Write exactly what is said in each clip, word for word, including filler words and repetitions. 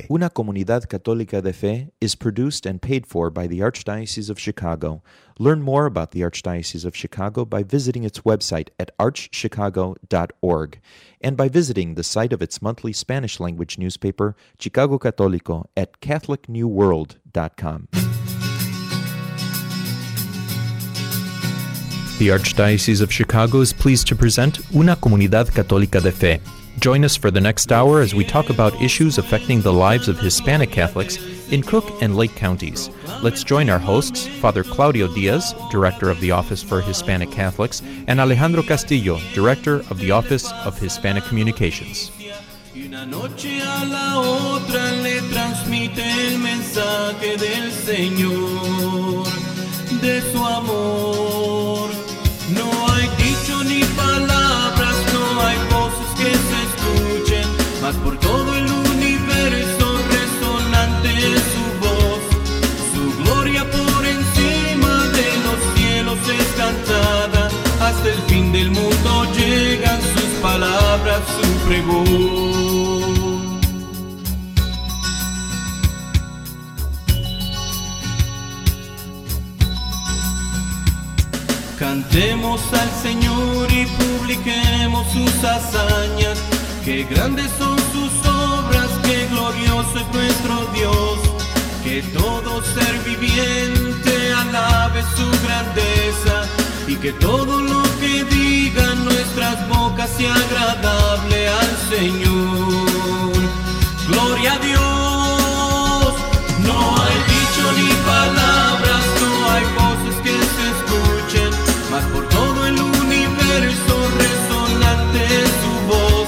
Una Comunidad Católica de Fe is produced and paid for by the Archdiocese of Chicago. Learn more about the Archdiocese of Chicago by visiting its website at arch chicago dot org and by visiting the site of its monthly Spanish-language newspaper, Chicago Católico, at catholic new world dot com. The Archdiocese of Chicago is pleased to present Una Comunidad Católica de Fe. Join us for the next hour as we talk about issues affecting the lives of Hispanic Catholics in Cook and Lake counties. Let's join our hosts, Father Claudio Diaz, Director of the Office for Hispanic Catholics, and Alejandro Castillo, Director of the Office of Hispanic Communications. Y una noche a la otra le transmite el mensaje del Señor, de su amor. No hay dicho ni palabras, no hay voces que se escuchen, mas por todo el universo resonante es su voz. Su gloria por encima de los cielos es cantada, hasta el fin del mundo llegan sus palabras, su pregón. Cantemos al Señor y publiquemos sus hazañas, que grandes son sus obras, que glorioso es nuestro Dios. Que todo ser viviente alabe su grandeza, y que todo lo que digan nuestras bocas sea agradable al Señor. Gloria a Dios. No hay dicho ni palabras, no hay voces que se escuchen, mas por todo el universo resonante es su voz.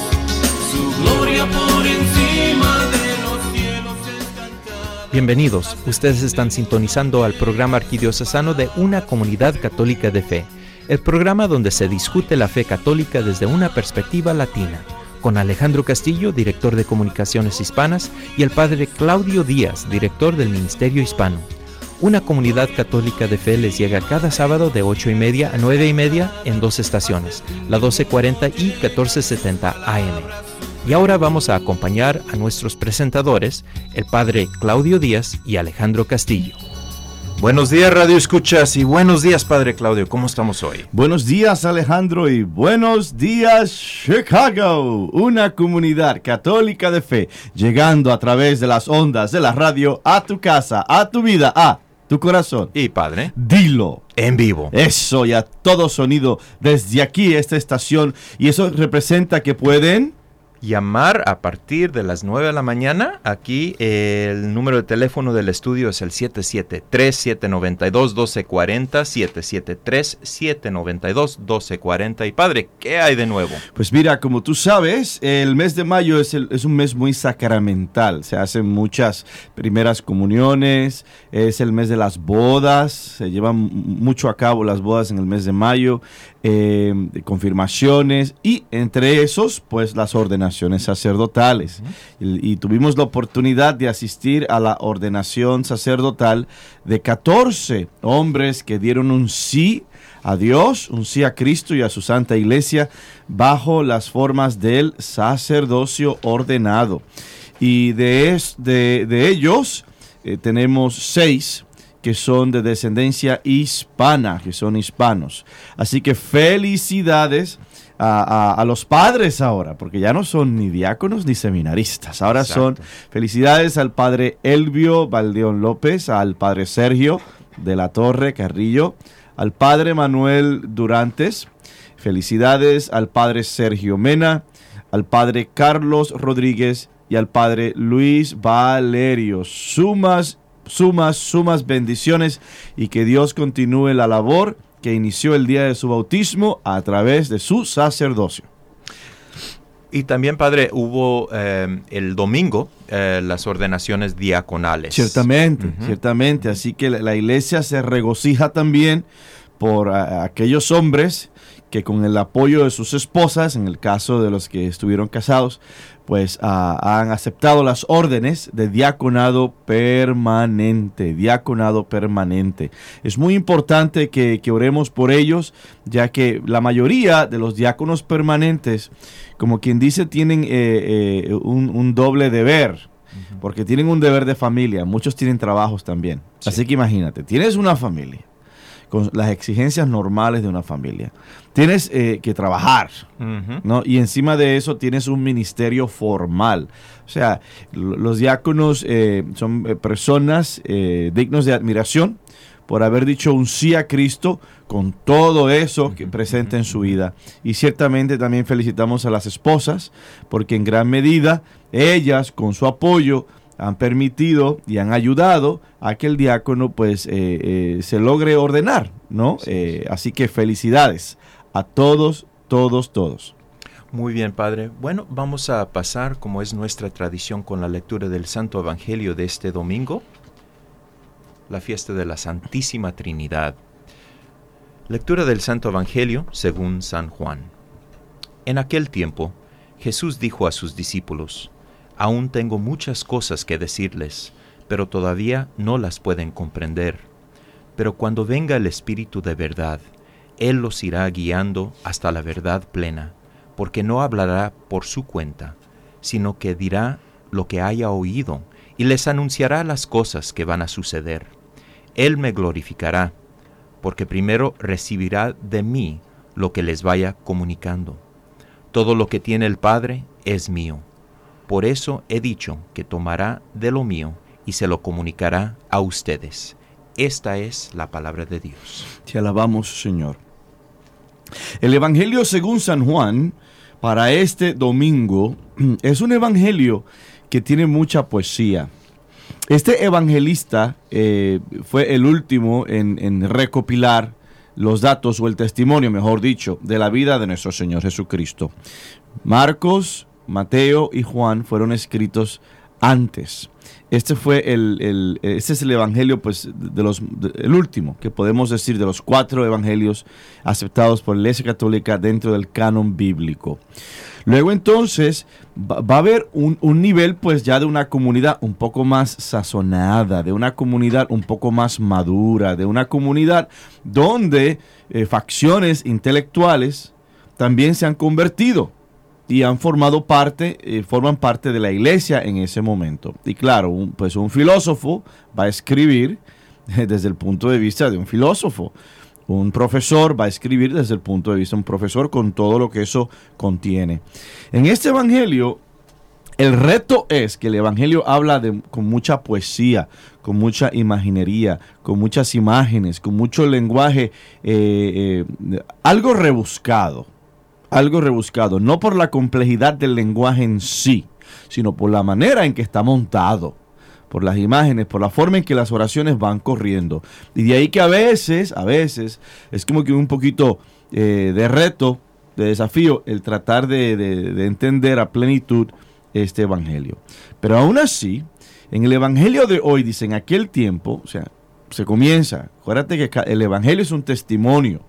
Su gloria por encima de los cielos es cantada. Bienvenidos, ustedes están sintonizando al programa arquidiocesano de Una Comunidad Católica de Fe, el programa donde se discute la fe católica desde una perspectiva latina, con Alejandro Castillo, director de Comunicaciones Hispanas, y el padre Claudio Díaz, director del Ministerio Hispano. Una Comunidad Católica de Fe les llega cada sábado de ocho y media a nueve y media en dos estaciones, la doce cuarenta y catorce setenta A M. Y ahora vamos a acompañar a nuestros presentadores, el padre Claudio Díaz y Alejandro Castillo. Buenos días, Radio Escuchas, y buenos días, padre Claudio. ¿Cómo estamos hoy? Buenos días, Alejandro, y buenos días, Chicago. Una comunidad católica de fe, llegando a través de las ondas de la radio a tu casa, a tu vida, a tu corazón. Y padre, dilo en vivo. Eso, y a todo sonido desde aquí, esta estación. Y eso representa que pueden llamar a partir de las nueve de la mañana. Aquí el número de teléfono del estudio es el siete siete tres, siete nueve dos, uno dos cuatro cero, siete siete tres, siete nueve dos, uno dos cuatro cero. Y padre, ¿qué hay de nuevo? Pues mira, como tú sabes, el mes de mayo es, el, es un mes muy sacramental. Se hacen muchas primeras comuniones, es el mes de las bodas, se llevan mucho a cabo las bodas en el mes de mayo, eh, de confirmaciones, y entre esos, pues las ordenaciones sacerdotales. Uh-huh. Y, y tuvimos la oportunidad de asistir a la ordenación sacerdotal de catorce hombres que dieron un sí a Dios, un sí a Cristo y a su Santa Iglesia bajo las formas del sacerdocio ordenado. Y de, es, de, de ellos eh, tenemos seis que son de descendencia hispana, que son hispanos. Así que felicidades A, a, a los padres ahora, porque ya no son ni diáconos ni seminaristas, ahora Exacto. son felicidades al padre Elvio Valdeón López, al padre Sergio de la Torre Carrillo, al padre Manuel Durantes, felicidades al padre Sergio Mena, al padre Carlos Rodríguez y al padre Luis Valerio. Sumas, sumas, sumas bendiciones, y que Dios continúe la labor que inició el día de su bautismo a través de su sacerdocio. Y también, padre, hubo eh, el domingo eh, las ordenaciones diaconales. Ciertamente, uh-huh. ciertamente. Así que la, la iglesia se regocija también por a, aquellos hombres que con el apoyo de sus esposas, en el caso de los que estuvieron casados, pues uh, han aceptado las órdenes de diaconado permanente, diaconado permanente. Es muy importante que, que oremos por ellos, ya que la mayoría de los diáconos permanentes, como quien dice, tienen eh, eh, un, un doble deber. uh-huh. porque tienen un deber de familia, muchos tienen trabajos también. Sí. Así que imagínate, tienes una familia con las exigencias normales de una familia. Tienes eh, que trabajar, uh-huh. ¿no? Y encima de eso tienes un ministerio formal. O sea, los diáconos eh, son personas eh, dignos de admiración por haber dicho un sí a Cristo con todo eso que presenta en su vida. Y ciertamente también felicitamos a las esposas, porque en gran medida ellas, con su apoyo, han permitido y han ayudado a que el diácono pues eh, eh, se logre ordenar, ¿no? Sí, eh, sí. Así que felicidades a todos, todos, todos. Muy bien, Padre. Bueno, vamos a pasar, como es nuestra tradición, con la lectura del Santo Evangelio de este domingo, la fiesta de la Santísima Trinidad. Lectura del Santo Evangelio según San Juan. En aquel tiempo, Jesús dijo a sus discípulos: Aún tengo muchas cosas que decirles, pero todavía no las pueden comprender. Pero cuando venga el Espíritu de verdad, Él los irá guiando hasta la verdad plena, porque no hablará por su cuenta, sino que dirá lo que haya oído y les anunciará las cosas que van a suceder. Él me glorificará, porque primero recibirá de mí lo que les vaya comunicando. Todo lo que tiene el Padre es mío. Por eso he dicho que tomará de lo mío y se lo comunicará a ustedes. Esta es la palabra de Dios. Te alabamos, Señor. El Evangelio según San Juan, para este domingo, es un evangelio que tiene mucha poesía. Este evangelista eh, fue el último en, en recopilar los datos, o el testimonio, mejor dicho, de la vida de nuestro Señor Jesucristo. Marcos, Mateo y Juan fueron escritos antes. Este fue el, el este es el evangelio, pues, de los de, el último que podemos decir de los cuatro evangelios aceptados por la Iglesia Católica dentro del canon bíblico. Luego entonces va, va a haber un, un nivel, pues, ya de una comunidad un poco más sazonada, de una comunidad un poco más madura, de una comunidad donde eh, facciones intelectuales también se han convertido y han formado parte, eh, forman parte de la iglesia en ese momento. Y claro, un, pues un filósofo va a escribir eh, desde el punto de vista de un filósofo. Un profesor va a escribir desde el punto de vista de un profesor, con todo lo que eso contiene. En este evangelio, el reto es que el evangelio habla de, con mucha poesía, con mucha imaginería, con muchas imágenes, con mucho lenguaje, eh, eh, algo rebuscado. Algo rebuscado, no por la complejidad del lenguaje en sí, sino por la manera en que está montado, por las imágenes, por la forma en que las oraciones van corriendo. Y de ahí que a veces, a veces, es como que un poquito eh, de reto, de desafío, el tratar de, de, de entender a plenitud este evangelio. Pero aún así, en el evangelio de hoy, dice, en aquel tiempo, o sea, se comienza, acuérdate que el evangelio es un testimonio,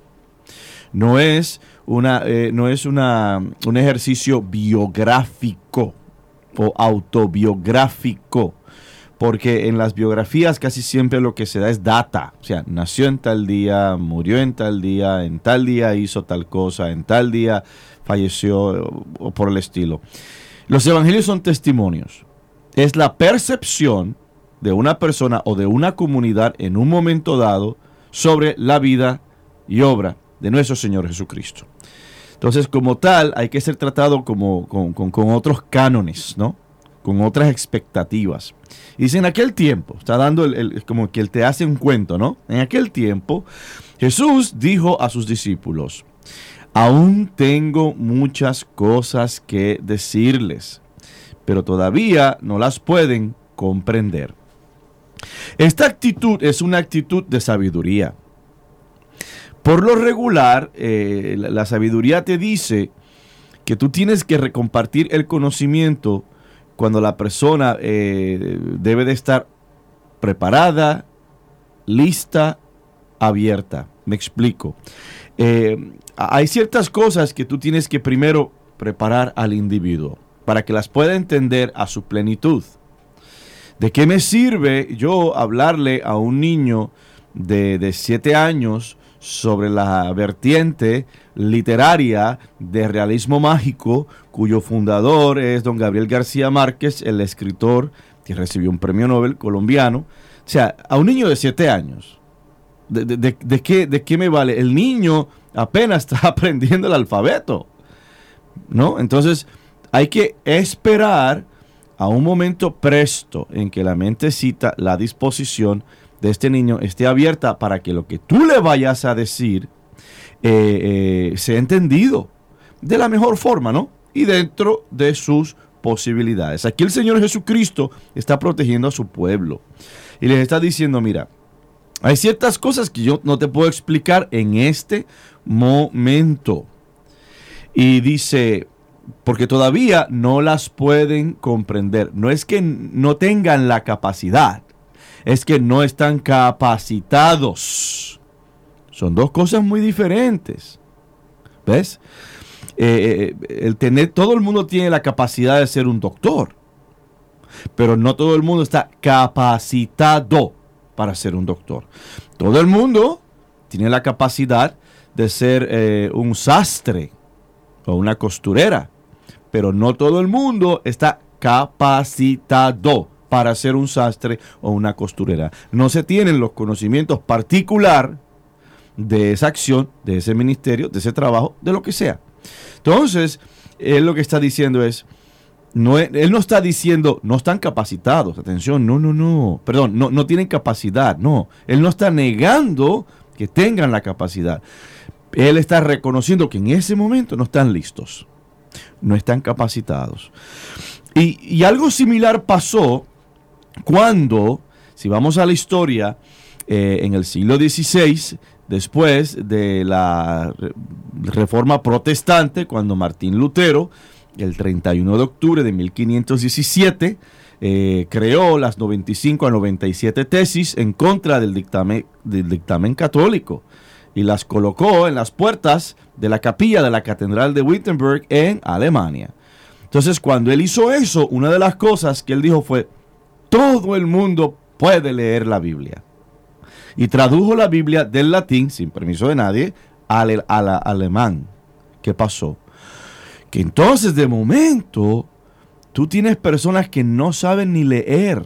no es una eh, no es una un ejercicio biográfico o autobiográfico, porque en las biografías casi siempre lo que se da es data, o sea, nació en tal día, murió en tal día, en tal día hizo tal cosa, en tal día falleció, o, o por el estilo. Los evangelios son testimonios, es la percepción de una persona o de una comunidad en un momento dado sobre la vida y obra de nuestro Señor Jesucristo. Entonces, como tal, hay que ser tratado como, con, con, con otros cánones, ¿no? Con otras expectativas. Y dice, en aquel tiempo, está dando el, el, como que él te hace un cuento, ¿no? En aquel tiempo, Jesús dijo a sus discípulos: aún tengo muchas cosas que decirles, pero todavía no las pueden comprender. Esta actitud es una actitud de sabiduría. Por lo regular, eh, la, la sabiduría te dice que tú tienes que recompartir el conocimiento cuando la persona eh, debe de estar preparada, lista, abierta. Me explico. Eh, hay ciertas cosas que tú tienes que primero preparar al individuo para que las pueda entender a su plenitud. ¿De qué me sirve yo hablarle a un niño de, de siete años sobre la vertiente literaria de realismo mágico, cuyo fundador es don Gabriel García Márquez, el escritor que recibió un premio Nobel colombiano. O sea, a un niño de siete años, ¿de, de, de, de, qué, ¿de qué me vale? El niño apenas está aprendiendo el alfabeto, ¿no? Entonces, hay que esperar a un momento presto en que la mentecita, la disposición de este niño esté abierta para que lo que tú le vayas a decir eh, eh, sea entendido de la mejor forma, ¿no? Y dentro de sus posibilidades. Aquí el Señor Jesucristo está protegiendo a su pueblo y les está diciendo, mira, hay ciertas cosas que yo no te puedo explicar en este momento. Y dice, porque todavía no las pueden comprender. No es que no tengan la capacidad, es que no están capacitados. Son dos cosas muy diferentes. ¿Ves? Eh, el tener, todo el mundo tiene la capacidad de ser un doctor, pero no todo el mundo está capacitado para ser un doctor. Todo el mundo tiene la capacidad de ser eh, un sastre o una costurera, pero no todo el mundo está capacitado para ser un sastre o una costurera. No se tienen los conocimientos particulares de esa acción, de ese ministerio, de ese trabajo, de lo que sea. Entonces, él lo que está diciendo es, no, él no está diciendo, no están capacitados, atención, no, no, no, perdón, no, no tienen capacidad, no, él no está negando que tengan la capacidad. Él está reconociendo que en ese momento no están listos, no están capacitados. Y, y algo similar pasó cuando, si vamos a la historia, eh, en el siglo dieciséis, después de la Reforma Protestante, cuando Martín Lutero, el treinta y uno de octubre de mil quinientos diecisiete, eh, creó las noventa y cinco a noventa y siete tesis en contra del dictamen, del dictamen católico y las colocó en las puertas de la capilla de la Catedral de Wittenberg en Alemania. Entonces, cuando él hizo eso, una de las cosas que él dijo fue, todo el mundo puede leer la Biblia. Y tradujo la Biblia del latín, sin permiso de nadie, al, al, al alemán. ¿Qué pasó? Que entonces, de momento, tú tienes personas que no saben ni leer.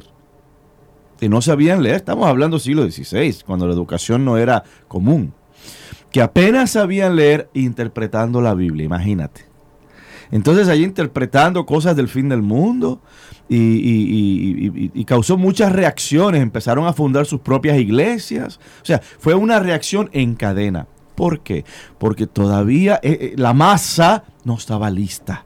Que no sabían leer. Estamos hablando del siglo dieciséis, cuando la educación no era común. Que apenas sabían leer interpretando la Biblia, imagínate. Entonces, ahí interpretando cosas del fin del mundo y, y, y, y, y causó muchas reacciones. Empezaron a fundar sus propias iglesias. O sea, fue una reacción en cadena. ¿Por qué? Porque todavía eh, la masa no estaba lista.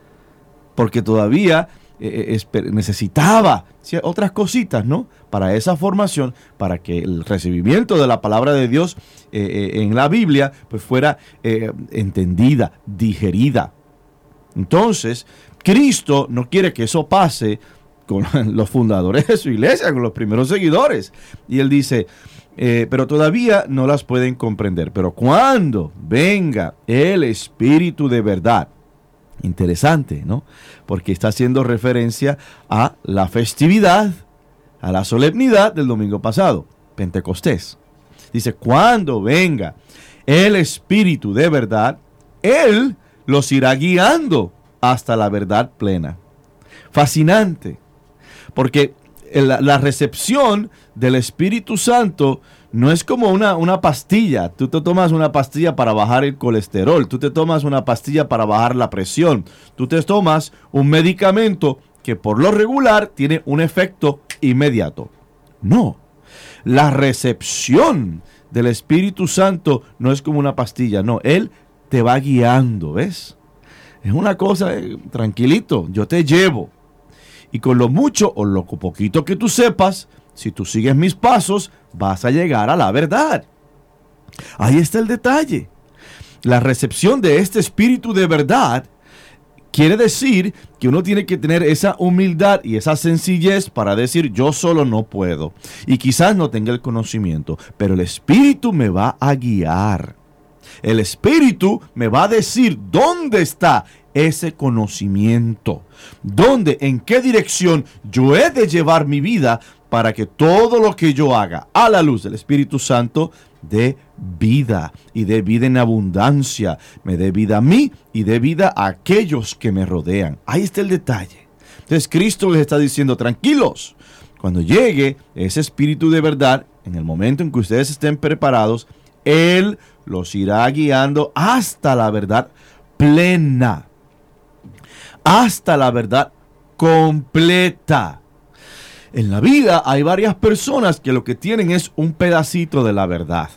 Porque todavía eh, esper- necesitaba otras cositas, ¿no? Para esa formación, para que el recibimiento de la palabra de Dios eh, eh, en la Biblia pues fuera eh, entendida, digerida. Entonces, Cristo no quiere que eso pase con los fundadores de su iglesia, con los primeros seguidores. Y él dice, eh, pero todavía no las pueden comprender. Pero cuando venga el Espíritu de verdad, interesante, ¿no? Porque está haciendo referencia a la festividad, a la solemnidad del domingo pasado, Pentecostés. Dice, cuando venga el Espíritu de verdad, Él los irá guiando hasta la verdad plena. Fascinante, porque la, la recepción del Espíritu Santo no es como una, una pastilla. Tú te tomas una pastilla para bajar el colesterol, tú te tomas una pastilla para bajar la presión, tú te tomas un medicamento que por lo regular tiene un efecto inmediato. No, la recepción del Espíritu Santo no es como una pastilla, no, Él te va guiando, ¿ves? Es una cosa, eh, tranquilito, yo te llevo. Y con lo mucho o lo poquito que tú sepas, si tú sigues mis pasos, vas a llegar a la verdad. Ahí está el detalle. La recepción de este Espíritu de verdad quiere decir que uno tiene que tener esa humildad y esa sencillez para decir, yo solo no puedo. Y quizás no tenga el conocimiento, pero el Espíritu me va a guiar. El Espíritu me va a decir dónde está ese conocimiento, dónde, en qué dirección yo he de llevar mi vida para que todo lo que yo haga a la luz del Espíritu Santo dé vida y dé vida en abundancia, me dé vida a mí y dé vida a aquellos que me rodean. Ahí está el detalle. Entonces Cristo les está diciendo, tranquilos, cuando llegue ese Espíritu de verdad, en el momento en que ustedes estén preparados, Él los irá guiando hasta la verdad plena, hasta la verdad completa. En la vida hay varias personas que lo que tienen es un pedacito de la verdad.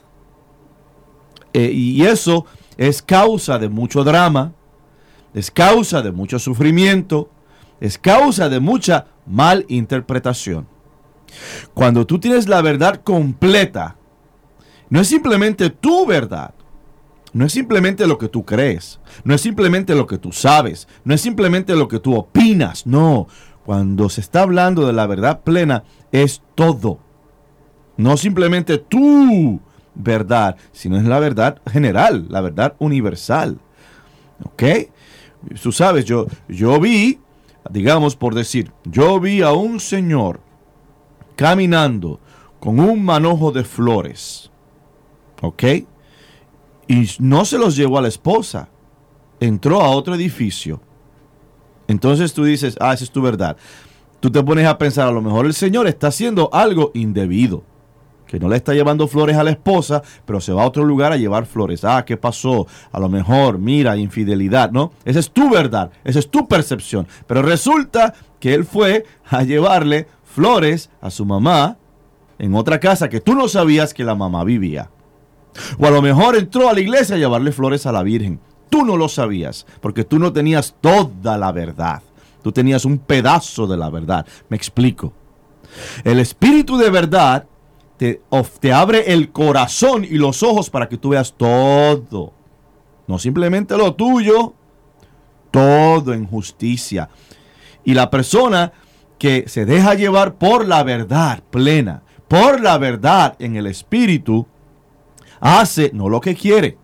Eh, y eso es causa de mucho drama, es causa de mucho sufrimiento, es causa de mucha malinterpretación. Cuando tú tienes la verdad completa, no es simplemente tu verdad, no es simplemente lo que tú crees, no es simplemente lo que tú sabes, no es simplemente lo que tú opinas, no. Cuando se está hablando de la verdad plena, es todo. No simplemente tu verdad, sino es la verdad general, la verdad universal. ¿Ok? Tú sabes, yo, yo vi, digamos por decir, yo vi a un señor caminando con un manojo de flores. ¿Ok? Y no se los llevó a la esposa. Entró a otro edificio. Entonces tú dices, ah, esa es tu verdad. Tú te pones a pensar, a lo mejor el Señor está haciendo algo indebido. Que no le está llevando flores a la esposa, pero se va a otro lugar a llevar flores. Ah, ¿qué pasó? A lo mejor, mira, infidelidad, ¿no? Esa es tu verdad, esa es tu percepción. Pero resulta que él fue a llevarle flores a su mamá en otra casa que tú no sabías que la mamá vivía. O a lo mejor entró a la iglesia a llevarle flores a la Virgen. Tú no lo sabías, porque tú no tenías toda la verdad. Tú tenías un pedazo de la verdad. Me explico. El Espíritu de verdad te, te abre el corazón y los ojos para que tú veas todo. No simplemente lo tuyo, todo en justicia. Y la persona que se deja llevar por la verdad plena, por la verdad en el Espíritu, hace no lo que quiere,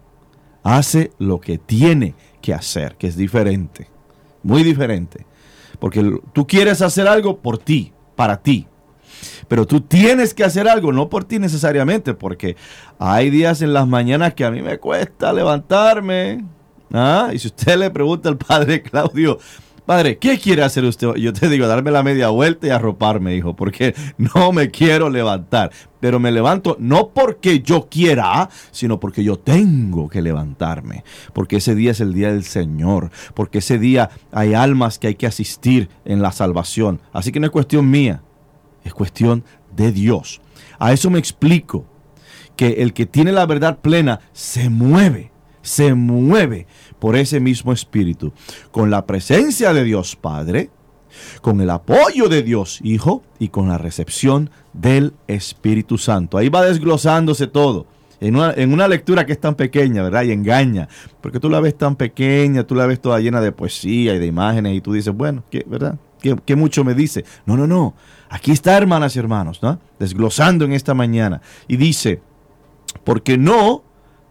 hace lo que tiene que hacer, que es diferente, muy diferente. Porque tú quieres hacer algo por ti, para ti. Pero tú tienes que hacer algo, no por ti necesariamente, porque hay días en las mañanas que a mí me cuesta levantarme. ¿Ah? Y si usted le pregunta al padre Claudio, padre, ¿qué quiere hacer usted? Yo te digo, darme la media vuelta y arroparme, hijo, porque no me quiero levantar. Pero me levanto no porque yo quiera, sino porque yo tengo que levantarme. Porque ese día es el día del Señor. Porque ese día hay almas que hay que asistir en la salvación. Así que no es cuestión mía, es cuestión de Dios. A eso me explico, que el que tiene la verdad plena se mueve, se mueve por ese mismo Espíritu, con la presencia de Dios Padre, con el apoyo de Dios Hijo y con la recepción del Espíritu Santo. Ahí va desglosándose todo. En una, en una lectura que es tan pequeña, ¿verdad? Y engaña, porque tú la ves tan pequeña, tú la ves toda llena de poesía y de imágenes y tú dices, bueno, ¿qué, verdad? ¿Qué, qué mucho me dice? No, no, no. Aquí está, hermanas y hermanos, ¿no? Desglosando en esta mañana. Y dice, porque no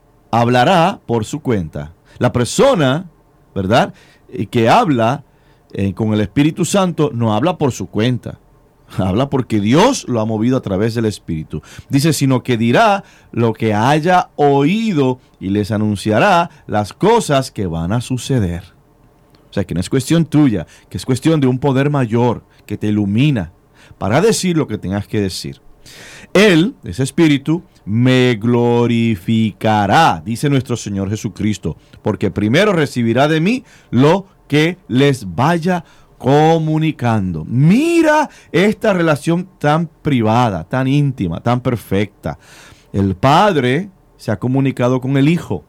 hablará por su cuenta. La persona, ¿verdad?, que habla eh, con el Espíritu Santo no habla por su cuenta. Habla porque Dios lo ha movido a través del Espíritu. Dice, sino que dirá lo que haya oído y les anunciará las cosas que van a suceder. O sea, que no es cuestión tuya, que es cuestión de un poder mayor que te ilumina para decir lo que tengas que decir. Él, ese Espíritu, me glorificará, dice nuestro Señor Jesucristo, porque primero recibirá de mí lo que les vaya comunicando. Mira esta relación tan privada, tan íntima, tan perfecta. El Padre se ha comunicado con el Hijo.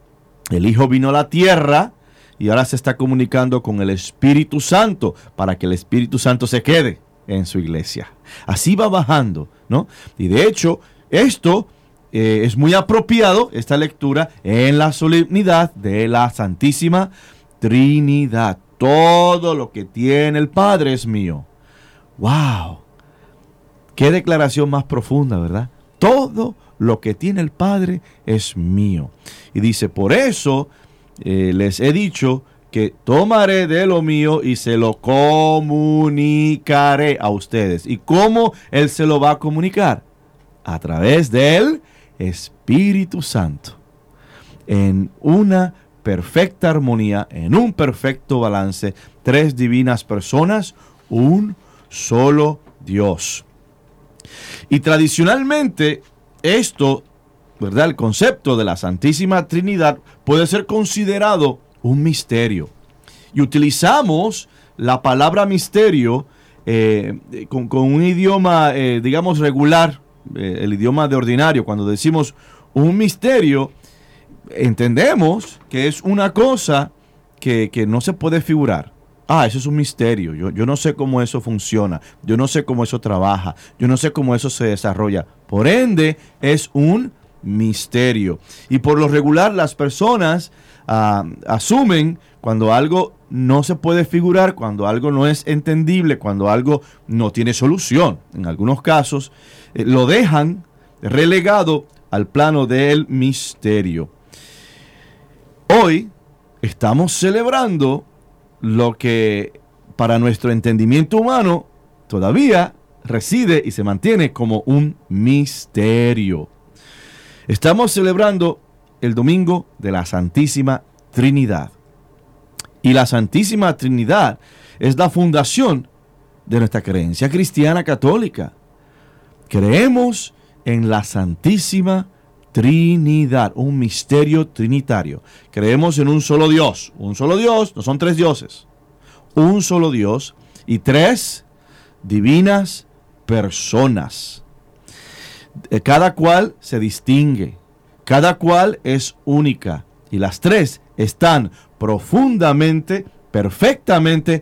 El Hijo vino a la tierra y ahora se está comunicando con el Espíritu Santo para que el Espíritu Santo se quede en su iglesia. Así va bajando, ¿no? Y de hecho, esto eh, es muy apropiado, esta lectura, en la solemnidad de la Santísima Trinidad. Todo lo que tiene el Padre es mío. ¡Wow! Qué declaración más profunda, ¿verdad? Todo lo que tiene el Padre es mío. Y dice, por eso eh, les he dicho que tomaré de lo mío y se lo comunicaré a ustedes. ¿Y cómo Él se lo va a comunicar? A través del Espíritu Santo. En una perfecta armonía, en un perfecto balance, tres divinas personas un solo Dios. Y tradicionalmente esto, ¿verdad? El concepto de la Santísima Trinidad puede ser considerado un misterio. Y utilizamos la palabra misterio eh, con, con un idioma, eh, digamos, regular, eh, el idioma de ordinario. Cuando decimos un misterio, entendemos que es una cosa que, que no se puede figurar. Ah, eso es un misterio. Yo, yo no sé cómo eso funciona. Yo no sé cómo eso trabaja. Yo no sé cómo eso se desarrolla. Por ende, es un misterio. Y por lo regular, las personas uh, asumen cuando algo no se puede figurar, cuando algo no es entendible, cuando algo no tiene solución. En algunos casos, eh, lo dejan relegado al plano del misterio. Hoy estamos celebrando lo que para nuestro entendimiento humano todavía reside y se mantiene como un misterio. Estamos celebrando el domingo de la Santísima Trinidad. Y la Santísima Trinidad es la fundación de nuestra creencia cristiana católica. Creemos en la Santísima Trinidad, un misterio trinitario. Creemos en un solo Dios. Un solo Dios, no son tres dioses. Un solo Dios y tres divinas personas. Cada cual se distingue. Cada cual es única. Y las tres están profundamente, perfectamente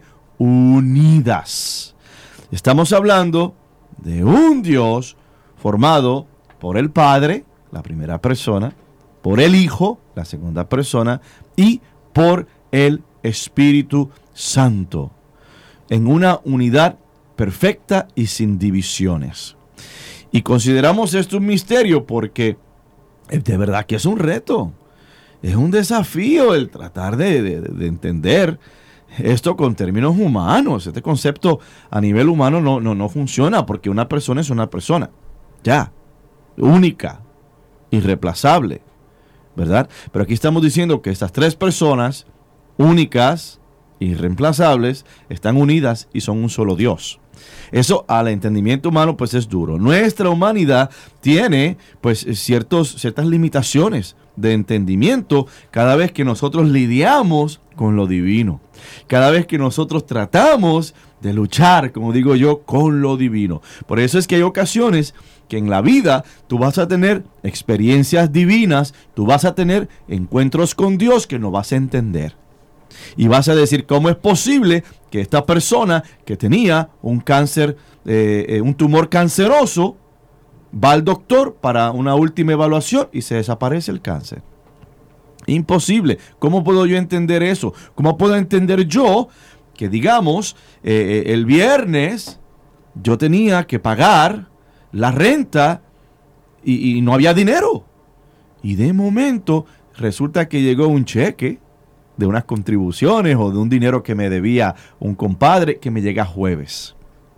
unidas. Estamos hablando de un Dios formado por el Padre, la primera persona, por el Hijo, la segunda persona, y por el Espíritu Santo, en una unidad perfecta y sin divisiones. Y consideramos esto un misterio porque de verdad que es un reto, es un desafío el tratar de, de, de entender esto con términos humanos. Este concepto a nivel humano no, no, no funciona porque una persona es una persona, ya, única, irreemplazable, ¿verdad? Pero aquí estamos diciendo que estas tres personas únicas, irreemplazables, están unidas y son un solo Dios. Eso al entendimiento humano pues es duro. Nuestra humanidad tiene pues ciertos, ciertas limitaciones de entendimiento cada vez que nosotros lidiamos con lo divino. Cada vez que nosotros tratamos de luchar, como digo yo, con lo divino. Por eso es que hay ocasiones que en la vida tú vas a tener experiencias divinas, tú vas a tener encuentros con Dios que no vas a entender. Y vas a decir, ¿cómo es posible que esta persona que tenía un cáncer, eh, un tumor canceroso, va al doctor para una última evaluación y se desaparece el cáncer? Imposible. ¿Cómo puedo yo entender eso? ¿Cómo puedo entender yo que, digamos, eh, el viernes yo tenía que pagar la renta y, y no había dinero? Y de momento resulta que llegó un cheque de unas contribuciones o de un dinero que me debía un compadre que me llega jueves.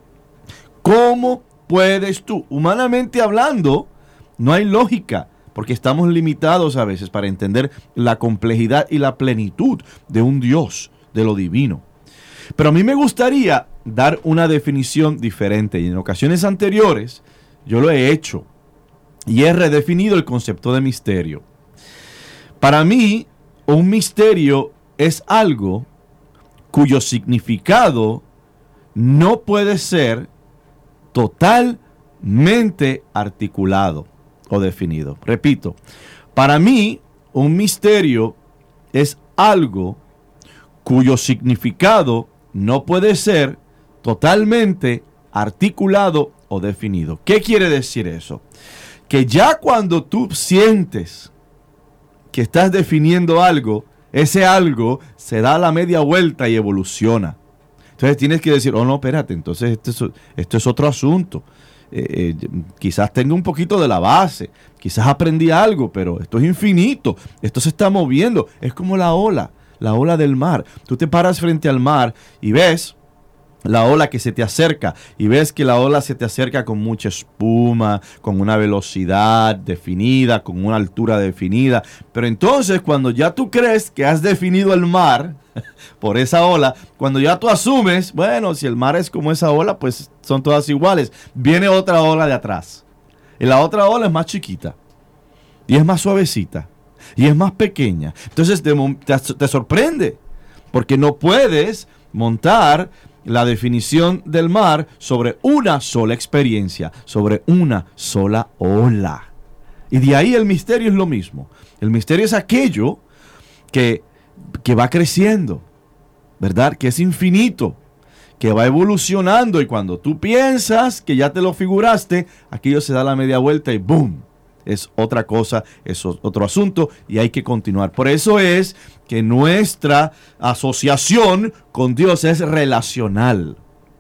¿Cómo puedes tú? Humanamente hablando, no hay lógica, porque estamos limitados a veces para entender la complejidad y la plenitud de un Dios, de lo divino. Pero a mí me gustaría dar una definición diferente, y en ocasiones anteriores yo lo he hecho, y he redefinido el concepto de misterio. Para mí, un misterio es algo cuyo significado no puede ser totalmente articulado o definido. Repito, para mí un misterio es algo cuyo significado no puede ser totalmente articulado o definido. ¿Qué quiere decir eso? Que ya cuando tú sientes que estás definiendo algo, ese algo se da la media vuelta y evoluciona. Entonces tienes que decir, oh no, espérate, entonces esto es, esto es otro asunto. Eh, eh, quizás tenga un poquito de la base, quizás aprendí algo, pero esto es infinito, esto se está moviendo. Es como la ola, la ola del mar. Tú te paras frente al mar y ves la ola que se te acerca y ves que la ola se te acerca con mucha espuma, con una velocidad definida, con una altura definida. Pero entonces cuando ya tú crees que has definido el mar, por esa ola. Cuando ya tú asumes, bueno, si el mar es como esa ola, pues son todas iguales. Viene otra ola de atrás. Y la otra ola es más chiquita. Y es más suavecita. Y es más pequeña. Entonces te, te, te sorprende. Porque no puedes montar la definición del mar sobre una sola experiencia, sobre una sola ola. Y de ahí el misterio es lo mismo. El misterio es aquello que, que va creciendo, ¿verdad? Que es infinito, que va evolucionando, y cuando tú piensas que ya te lo figuraste, aquello se da la media vuelta y ¡boom! Es otra cosa, es otro asunto, y hay que continuar. Por eso es que nuestra asociación con Dios es relacional.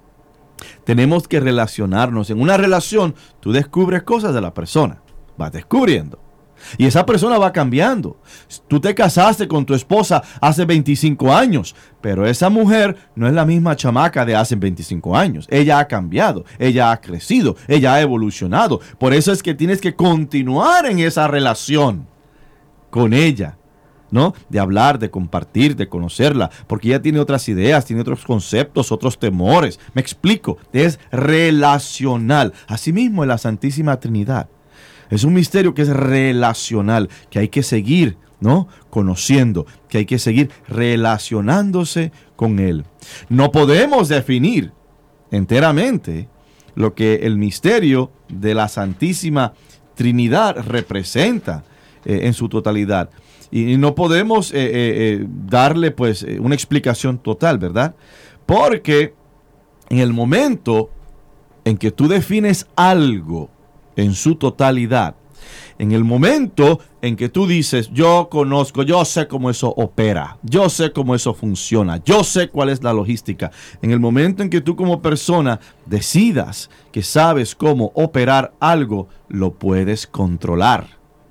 Tenemos que relacionarnos. En una relación, tú descubres cosas de la persona. Vas descubriendo. Y esa persona va cambiando. Tú te casaste con tu esposa hace veinticinco años, pero esa mujer no es la misma chamaca de hace veinticinco años. Ella ha cambiado, ella ha crecido, ella ha evolucionado. Por eso es que tienes que continuar en esa relación con ella, ¿no? De hablar, de compartir, de conocerla, porque ella tiene otras ideas, tiene otros conceptos, otros temores. Me explico, es relacional. Asimismo, en la Santísima Trinidad. Es un misterio que es relacional, que hay que seguir, ¿no? Conociendo, que hay que seguir relacionándose con Él. No podemos definir enteramente lo que el misterio de la Santísima Trinidad representa eh, en su totalidad. Y, y no podemos eh, eh, eh, darle pues una explicación total, ¿verdad? Porque en el momento en que tú defines algo en su totalidad, en el momento en que tú dices, yo conozco, yo sé cómo eso opera, yo sé cómo eso funciona, yo sé cuál es la logística, en el momento en que tú como persona decidas que sabes cómo operar algo, lo puedes controlar.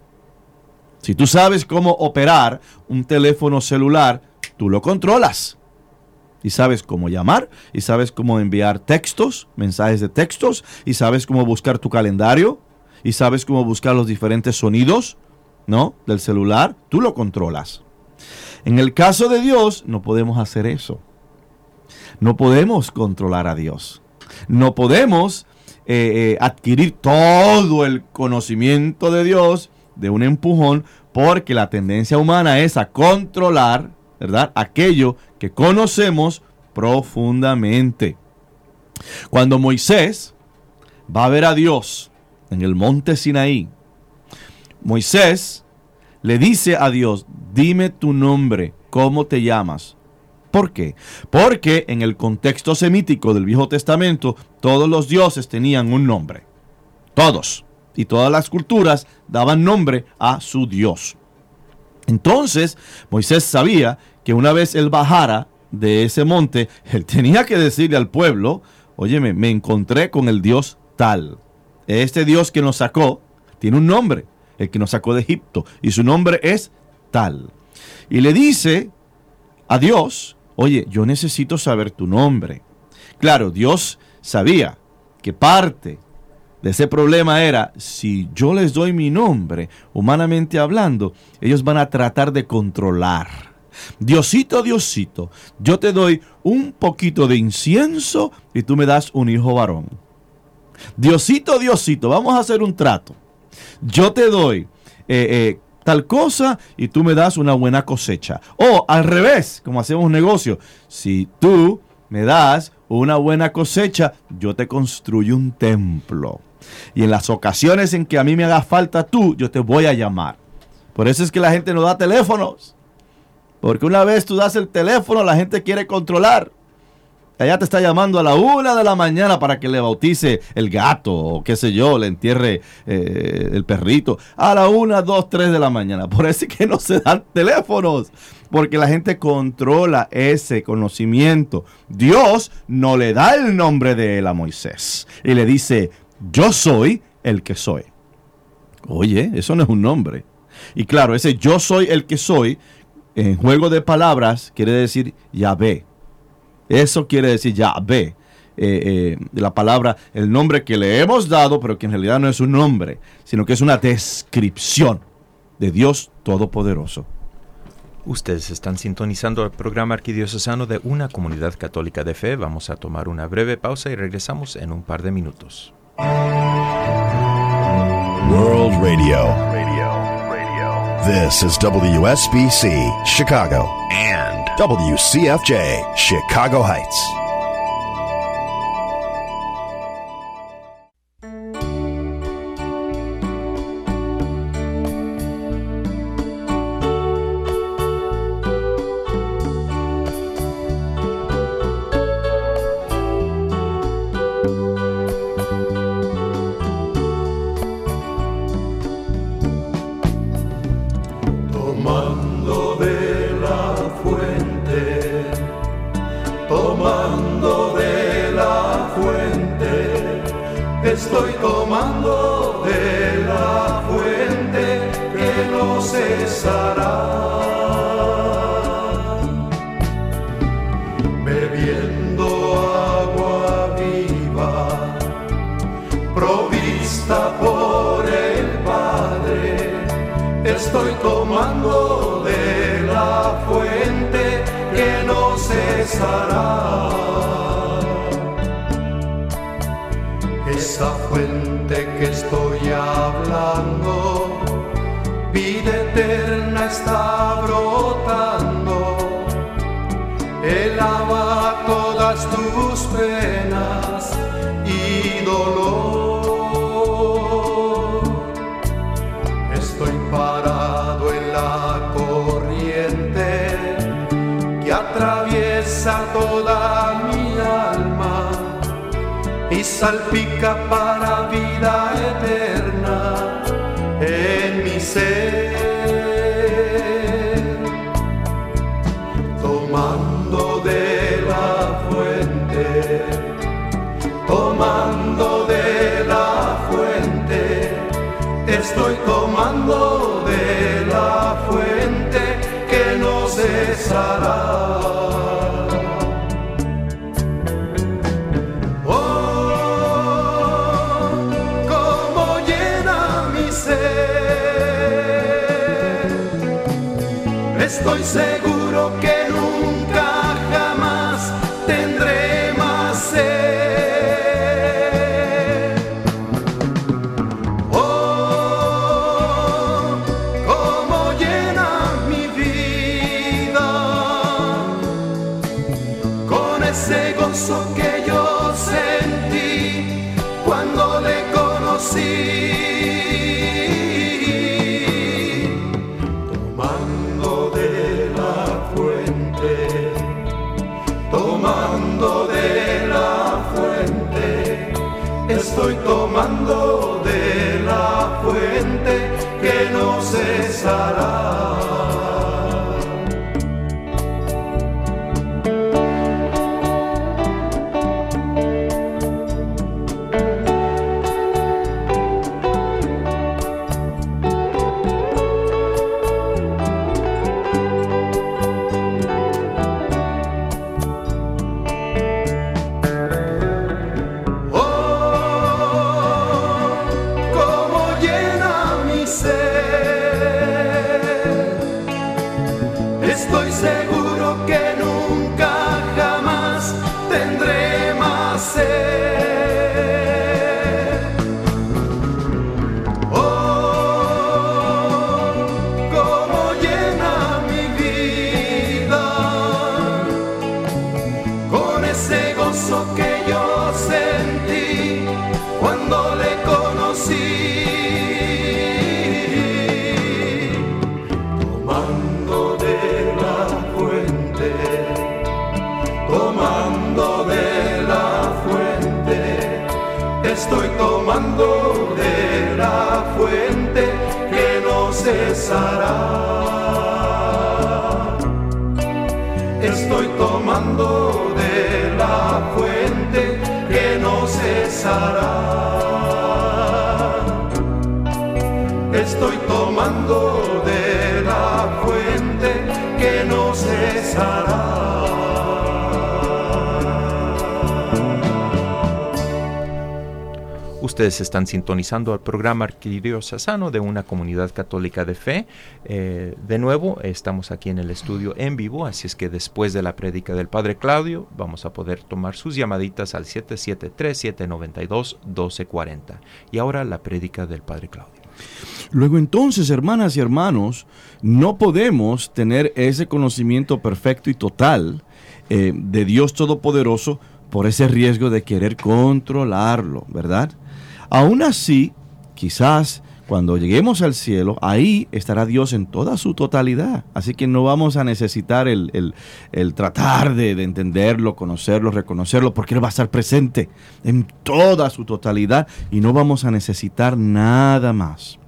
Si tú sabes cómo operar un teléfono celular, tú lo controlas. Y sabes cómo llamar, y sabes cómo enviar textos, mensajes de textos, y sabes cómo buscar tu calendario, y sabes cómo buscar los diferentes sonidos, ¿no? Del celular. Tú lo controlas. En el caso de Dios, no podemos hacer eso. No podemos controlar a Dios. No podemos eh, eh, adquirir todo el conocimiento de Dios de un empujón, porque la tendencia humana es a controlar, ¿verdad?, aquello que conocemos profundamente. Cuando Moisés va a ver a Dios en el monte Sinaí, Moisés le dice a Dios, dime tu nombre, ¿cómo te llamas? ¿Por qué? Porque en el contexto semítico del Viejo Testamento, todos los dioses tenían un nombre. Todos. Y todas las culturas daban nombre a su Dios. Entonces, Moisés sabía que una vez él bajara de ese monte, él tenía que decirle al pueblo, óyeme, me encontré con el Dios tal. Este Dios que nos sacó tiene un nombre, el que nos sacó de Egipto, y su nombre es tal. Y le dice a Dios, oye, yo necesito saber tu nombre. Claro, Dios sabía que parte de ese problema era, si yo les doy mi nombre, humanamente hablando, ellos van a tratar de controlar. Diosito, Diosito, yo te doy un poquito de incienso y tú me das un hijo varón. Diosito, Diosito, vamos a hacer un trato. Yo te doy eh, eh, tal cosa y tú me das una buena cosecha. O al revés, como hacemos un negocio, si tú me das una buena cosecha, yo te construyo un templo. Y en las ocasiones en que a mí me haga falta tú, yo te voy a llamar. Por eso es que la gente no da teléfonos. Porque una vez tú das el teléfono, la gente quiere controlar. Ella te está llamando a la una de la mañana para que le bautice el gato, o qué sé yo, le entierre eh, el perrito. A la una, dos, tres de la mañana. Por eso es que no se dan teléfonos. Porque la gente controla ese conocimiento. Dios no le da el nombre de él a Moisés. Y le dice, yo soy el que soy. Oye, eso no es un nombre. Y claro, ese yo soy el que soy, en juego de palabras, quiere decir Yahvé. Eso quiere decir Yahvé. Eh, eh, la palabra, el nombre que le hemos dado, pero que en realidad no es un nombre, sino que es una descripción de Dios Todopoderoso. Ustedes están sintonizando el programa arquidiocesano de Una Comunidad Católica de Fe. Vamos a tomar una breve pausa y regresamos en un par de minutos. World Radio. Radio. Radio. This is W S B C, Chicago, and W C F J, Chicago Heights. Estoy tomando de la fuente que no cesará, bebiendo agua viva, provista por el Padre. Estoy tomando de la fuente que no cesará. Esa fuente que estoy hablando, vida eterna está brotando. Él lava todas tus penas y dolor. Estoy parado en la corriente que atraviesa toda mi alma y salpica para vida eterna en mi ser. Tomando de la fuente, tomando de la fuente, estoy tomando de la fuente que no cesará. Estoy seguro que nunca jamás tendré más sed. Oh, cómo llena mi vida con ese gozo que yo sentí cuando le conocí. Estoy tomando de la fuente que no cesará. Estoy seguro que nunca jamás tendré más sed. Oh, cómo llena mi vida con ese gozo que yo sentí cuando le conocí. Estoy tomando de la fuente que no cesará. Estoy tomando de la fuente que no cesará. Estoy tomando de la fuente que no cesará. Ustedes están sintonizando al programa arquidiocesano de una comunidad católica de fe. Eh, de nuevo, estamos aquí en el estudio en vivo, así es que después de la prédica del Padre Claudio, vamos a poder tomar sus llamaditas al siete siete tres, siete nueve dos, uno dos cuatro cero. Y ahora la prédica del Padre Claudio. Luego entonces, hermanas y hermanos, no podemos tener ese conocimiento perfecto y total eh, de Dios Todopoderoso por ese riesgo de querer controlarlo, ¿verdad? Aún así, quizás cuando lleguemos al cielo, ahí estará Dios en toda su totalidad. Así que no vamos a necesitar el, el, el tratar de, de entenderlo, conocerlo, reconocerlo, porque Él va a estar presente en toda su totalidad y no vamos a necesitar nada más.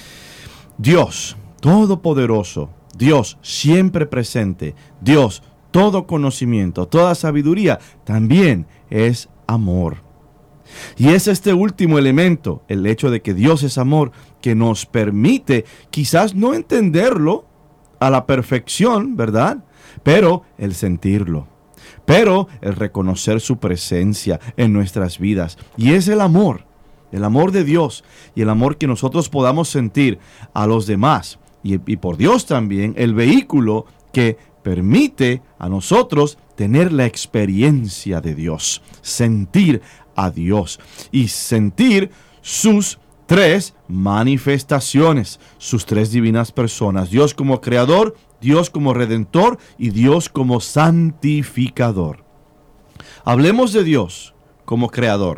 Dios Todopoderoso, Dios siempre presente, Dios todo conocimiento, toda sabiduría, también es amor. Y es este último elemento, el hecho de que Dios es amor, que nos permite quizás no entenderlo a la perfección, ¿verdad? Pero el sentirlo, pero el reconocer su presencia en nuestras vidas. Y es el amor, el amor de Dios y el amor que nosotros podamos sentir a los demás. Y, y por Dios también, el vehículo que permite a nosotros tener la experiencia de Dios, sentir a Dios y sentir sus tres manifestaciones, sus tres divinas personas: Dios como creador, Dios como redentor y Dios como santificador. Hablemos de Dios como creador.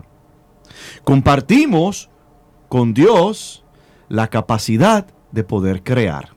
Compartimos con Dios la capacidad de poder crear.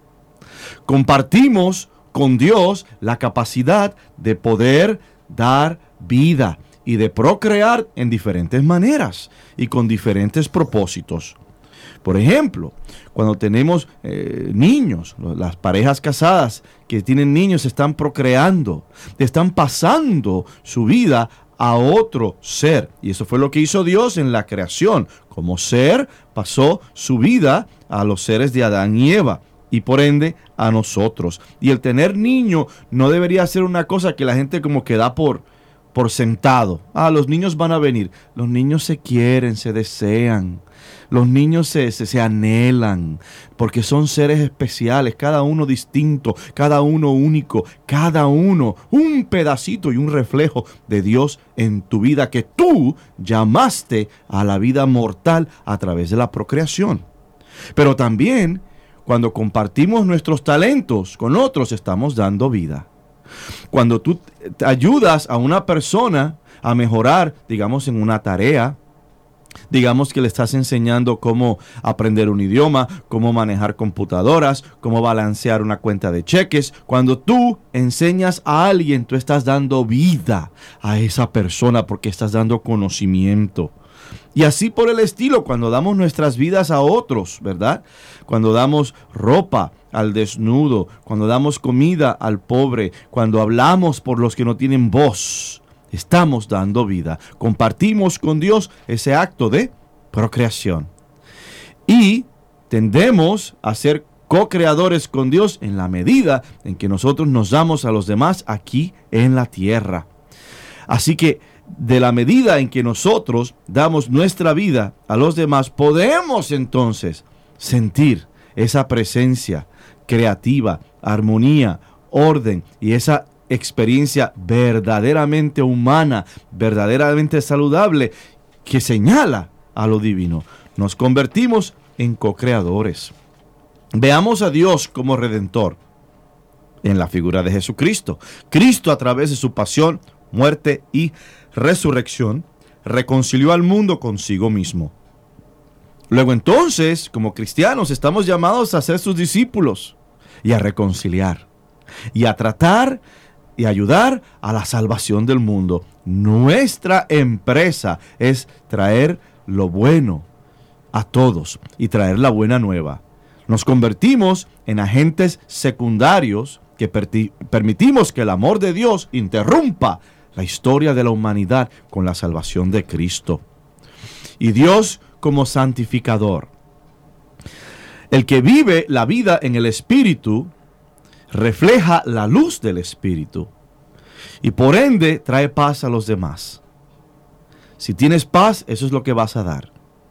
Compartimos con Dios la capacidad de poder dar vida y de procrear en diferentes maneras y con diferentes propósitos. Por ejemplo, cuando tenemos eh, niños, las parejas casadas que tienen niños están procreando, están pasando su vida a otro ser. Y eso fue lo que hizo Dios en la creación. Como ser, pasó su vida a los seres de Adán y Eva, y por ende a nosotros. Y el tener niño no debería ser una cosa que la gente como que da por, por sentado. Ah, los niños van a venir. Los niños se quieren, se desean. Los niños se, se, se anhelan, porque son seres especiales, cada uno distinto, cada uno único, cada uno un pedacito y un reflejo de Dios en tu vida, que tú llamaste a la vida mortal a través de la procreación. Pero también, cuando compartimos nuestros talentos con otros, estamos dando vida. Cuando tú te ayudas a una persona a mejorar, digamos, en una tarea, digamos que le estás enseñando cómo aprender un idioma, cómo manejar computadoras, cómo balancear una cuenta de cheques. Cuando tú enseñas a alguien, tú estás dando vida a esa persona porque estás dando conocimiento. Y así por el estilo, cuando damos nuestras vidas a otros, ¿verdad? Cuando damos ropa al desnudo, cuando damos comida al pobre, cuando hablamos por los que no tienen voz, estamos dando vida. Compartimos con Dios ese acto de procreación. Y tendemos a ser co-creadores con Dios en la medida en que nosotros nos damos a los demás aquí en la tierra. Así que de la medida en que nosotros damos nuestra vida a los demás, podemos entonces sentir esa presencia creativa, armonía, orden y esa experiencia verdaderamente humana, verdaderamente saludable, que señala a lo divino. Nos convertimos en co-creadores. Veamos a Dios como redentor en la figura de Jesucristo. Cristo, a través de su pasión, muerte y resurrección, reconcilió al mundo consigo mismo. Luego entonces, como cristianos, estamos llamados a ser sus discípulos y a reconciliar y a tratar y ayudar a la salvación del mundo. Nuestra empresa es traer lo bueno a todos y traer la buena nueva. Nos convertimos en agentes secundarios que per- permitimos que el amor de Dios interrumpa la historia de la humanidad con la salvación de Cristo. Y Dios como santificador. El que vive la vida en el Espíritu refleja la luz del Espíritu y por ende trae paz a los demás. Si tienes paz, eso es lo que vas a dar.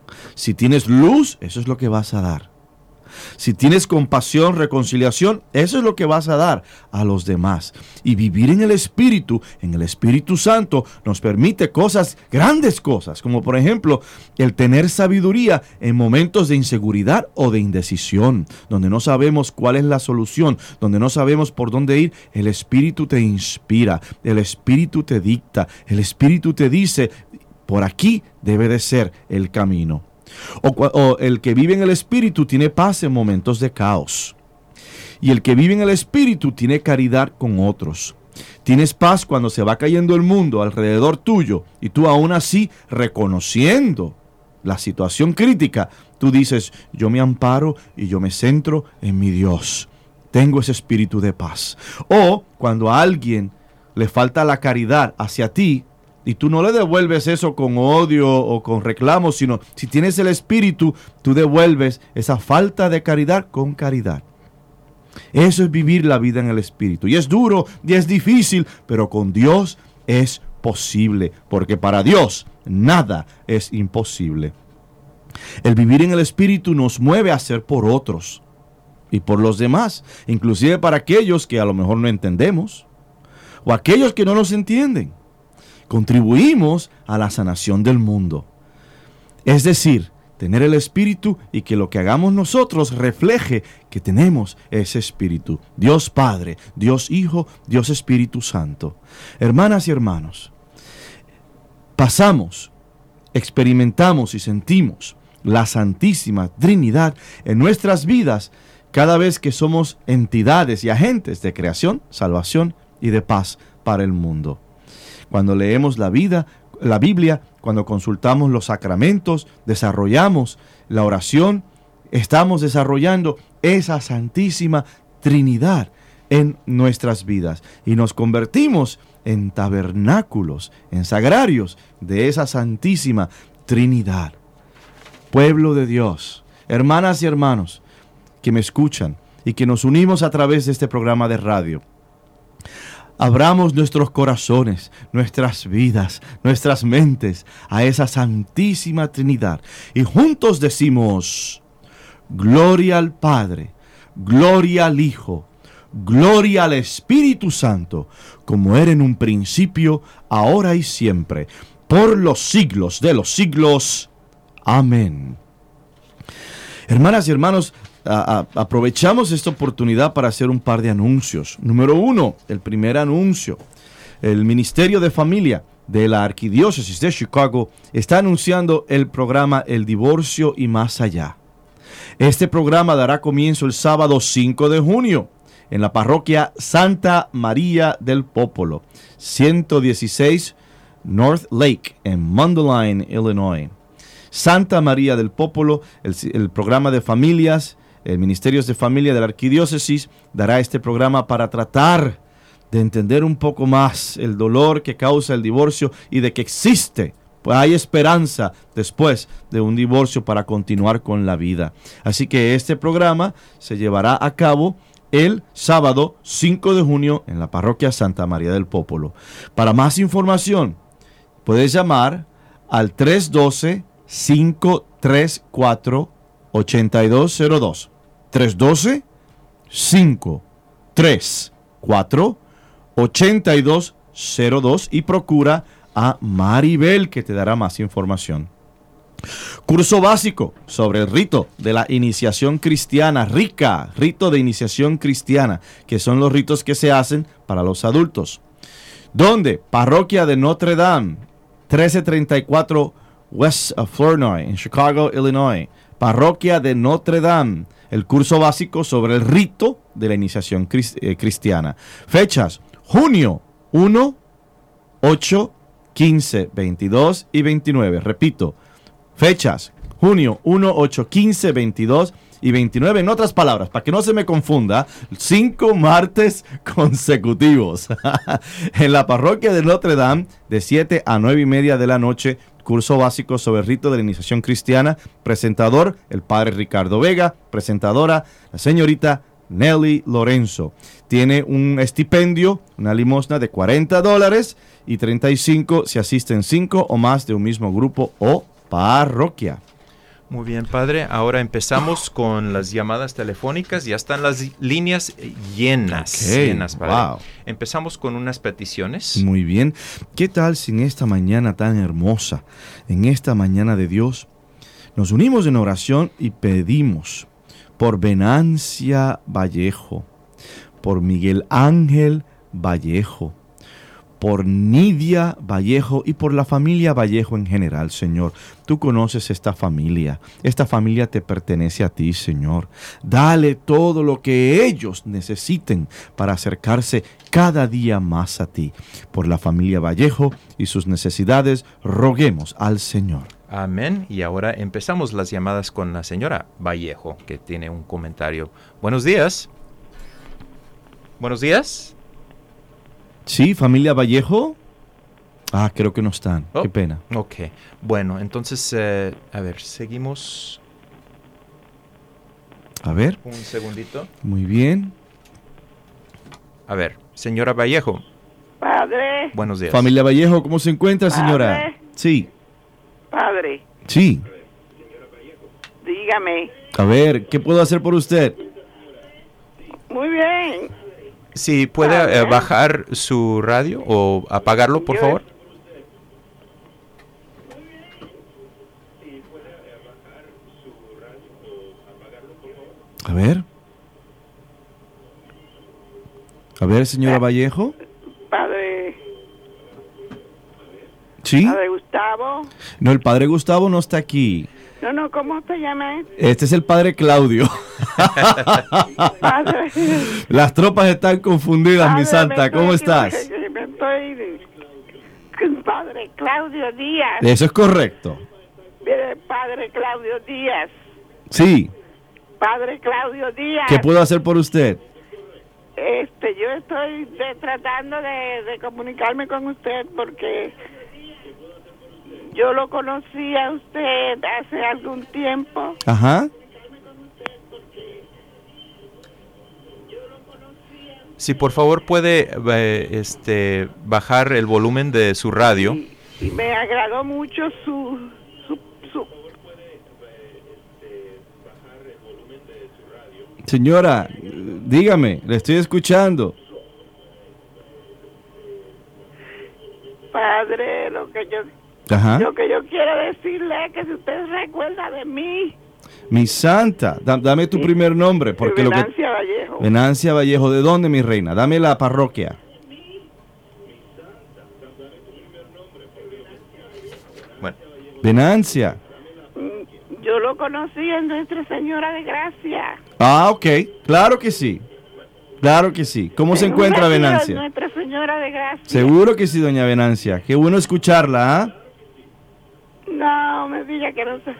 Si tienes luz, eso es lo que vas a dar. Si tienes compasión, reconciliación, eso es lo que vas a dar a los demás. Y vivir en el Espíritu, en el Espíritu Santo, nos permite cosas, grandes cosas, como por ejemplo, el tener sabiduría en momentos de inseguridad o de indecisión, donde no sabemos cuál es la solución, donde no sabemos por dónde ir. El Espíritu te inspira, el Espíritu te dicta, el Espíritu te dice, por aquí debe de ser el camino. O, o el que vive en el Espíritu tiene paz en momentos de caos. Y el que vive en el Espíritu tiene caridad con otros. Tienes paz cuando se va cayendo el mundo alrededor tuyo y tú aún así, reconociendo la situación crítica, tú dices, yo me amparo y yo me centro en mi Dios. Tengo ese espíritu de paz. O cuando a alguien le falta la caridad hacia ti, y tú no le devuelves eso con odio o con reclamos, sino si tienes el Espíritu, tú devuelves esa falta de caridad con caridad. Eso es vivir la vida en el Espíritu. Y es duro y es difícil, pero con Dios es posible, porque para Dios nada es imposible. El vivir en el Espíritu nos mueve a hacer por otros y por los demás, inclusive para aquellos que a lo mejor no entendemos o aquellos que no nos entienden. Contribuimos a la sanación del mundo. Es decir, tener el Espíritu y que lo que hagamos nosotros refleje que tenemos ese Espíritu. Dios Padre, Dios Hijo, Dios Espíritu Santo. Hermanas y hermanos, pasamos, experimentamos y sentimos la Santísima Trinidad en nuestras vidas cada vez que somos entidades y agentes de creación, salvación y de paz para el mundo. Cuando leemos la vida, la Biblia, cuando consultamos los sacramentos, desarrollamos la oración, estamos desarrollando esa Santísima Trinidad en nuestras vidas y nos convertimos en tabernáculos, en sagrarios de esa Santísima Trinidad. Pueblo de Dios, hermanas y hermanos que me escuchan y que nos unimos a través de este programa de radio, abramos nuestros corazones, nuestras vidas, nuestras mentes a esa Santísima Trinidad. Y juntos decimos, gloria al Padre, gloria al Hijo, gloria al Espíritu Santo, como era en un principio, ahora y siempre, por los siglos de los siglos. Amén. Hermanas y hermanos, A, a, aprovechamos esta oportunidad para hacer un par de anuncios. Número uno, el primer anuncio. El Ministerio de Familia de la Arquidiócesis de Chicago está anunciando el programa El Divorcio y Más Allá. Este programa dará comienzo el sábado cinco de junio en la parroquia Santa María del Popolo, ciento dieciséis North Lake en Mundelein, Illinois. Santa María del Popolo, el, el programa de familias. El Ministerio de Familia de la Arquidiócesis dará este programa para tratar de entender un poco más el dolor que causa el divorcio y de que existe, pues hay esperanza después de un divorcio para continuar con la vida. Así que este programa se llevará a cabo el sábado cinco de junio en la parroquia Santa María del Popolo. Para más información, puedes llamar al tres uno dos, cinco tres cuatro, ocho dos cero dos. tres uno dos, cinco tres cuatro, ocho dos cero dos y procura a Maribel, que te dará más información. Curso básico sobre el rito de la iniciación cristiana, rica, rito de iniciación cristiana, que son los ritos que se hacen para los adultos. ¿Dónde? Parroquia de Notre Dame, trece treinta y cuatro West Flournoy, en Chicago, Illinois. Parroquia de Notre Dame, el curso básico sobre el rito de la iniciación cristiana. Fechas, junio uno, ocho, quince, veintidós y veintinueve. Repito, fechas, junio uno, ocho, quince, veintidós y veintinueve. En otras palabras, para que no se me confunda, cinco martes consecutivos. En la parroquia de Notre Dame, de siete a nueve y media de la noche, curso básico sobre el rito de la iniciación cristiana. Presentador, el padre Ricardo Vega. Presentadora, la señorita Nelly Lorenzo. Tiene un estipendio, una limosna de cuarenta dólares y treinta y cinco si asisten cinco o más de un mismo grupo o parroquia. Muy bien, padre. Ahora empezamos con las llamadas telefónicas. Ya están las líneas llenas. Okay, llenas, padre. wow. Empezamos con unas peticiones. Muy bien. ¿Qué tal si en esta mañana tan hermosa, en esta mañana de Dios, nos unimos en oración y pedimos por Venancia Vallejo, por Miguel Ángel Vallejo, por Nidia Vallejo y por la familia Vallejo en general, Señor? Tú conoces esta familia. Esta familia te pertenece a ti, Señor. Dale todo lo que ellos necesiten para acercarse cada día más a ti. Por la familia Vallejo y sus necesidades, roguemos al Señor. Amén. Y ahora empezamos las llamadas con la señora Vallejo, que tiene un comentario. Buenos días. Buenos días. Sí, familia Vallejo. Ah, creo que no están. Oh, Qué pena. Ok. Bueno, entonces, eh, a ver, seguimos A ver, un segundito. muy bien. A ver, señora Vallejo. Padre, Buenos días. Familia Vallejo, ¿cómo se encuentra, señora? Padre. Sí, padre, sí. dígame. A ver, ¿qué puedo hacer por usted? Muy bien. Sí, ¿puede Padre. eh, bajar su radio o apagarlo, por Yo- favor? A ver. A ver, señora Vallejo. Padre, ¿Sí? padre Gustavo. No, el padre Gustavo no está aquí. No, no, ¿cómo te llamas? Este es el padre Claudio. Padre. Las tropas están confundidas, mi Padre, me santa. estoy ¿Cómo estás? equivocando, Me estoy... Padre Claudio Díaz. Eso es correcto. Mire, Padre Claudio Díaz. Sí. Padre Claudio Díaz. ¿Qué puedo hacer por usted? Este, yo estoy de- tratando de, de comunicarme con usted porque yo lo conocí a usted hace algún tiempo. Ajá. Si por favor puede eh, este, bajar el volumen de su radio. Y, y me agradó mucho su, su, su... Señora, dígame, le estoy escuchando. Padre, lo que yo Ajá. lo que yo quiero decirle es que si usted recuerda de mí, Mi santa, da- dame tu primer nombre, porque lo que... Venancia Vallejo. Venancia Vallejo, ¿de dónde, mi reina? Dame la parroquia. Bueno, Venancia. Mm, Yo lo conocí en Nuestra Señora de Gracia. Ah, ok. Claro que sí. Claro que sí. ¿Cómo se En un encuentra retiro en Venancia? Nuestra Señora de Gracia. Seguro que sí, doña Venancia. Qué bueno escucharla, ¿ah? No, me diga que no sé.